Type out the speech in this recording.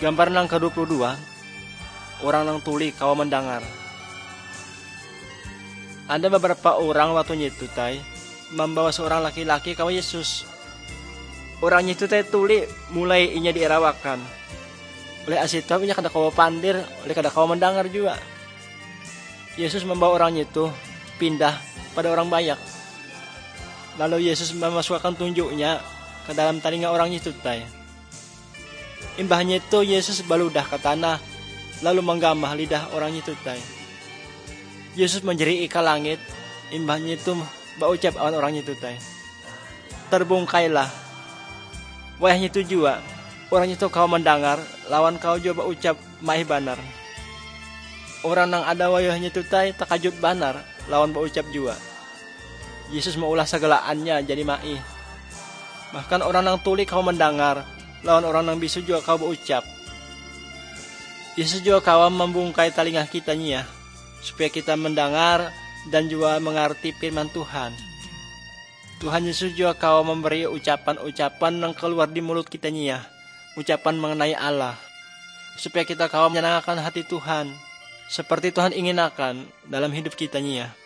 Gambar nang ke-22, orang nang tuli kawa mendengar. Ada beberapa orang waktunya itu membawa seorang laki-laki kawa Yesus. Orangnya itu tuli mulai inya dierawakan. Oleh asitau inya kada kawa pandir, oleh kada kawa mendengar juga. Yesus membawa orangnya itu pindah pada orang banyak. Lalu Yesus memasukkan tunjuknya ke dalam telinga orangnya itu Imbahnya itu Yesus baludah ke tanah, lalu menggambah lidah orang itu Yesus menjerit ke langit, imbahnya itu baucap awan orang itu terbungkailah. Wayahnya itu juga, orang itu kau mendengar, lawan kau juga baucap maih banar. Orang nang ada wayahnya itu takajut banar, lawan baucap juga. Yesus maulah segalaannya jadi maih. Bahkan orang nang tuli kau mendengar, lawan orang nang bisu juga kau berucap. Yesus juga kau membungkai telinga kita supaya kita mendengar dan juga mengerti firman Tuhan. Tuhan Yesus juga kau memberi ucapan-ucapan yang keluar di mulut kita ucapan mengenai Allah, supaya kita kau menyenangkan hati Tuhan, seperti Tuhan inginakan dalam hidup kita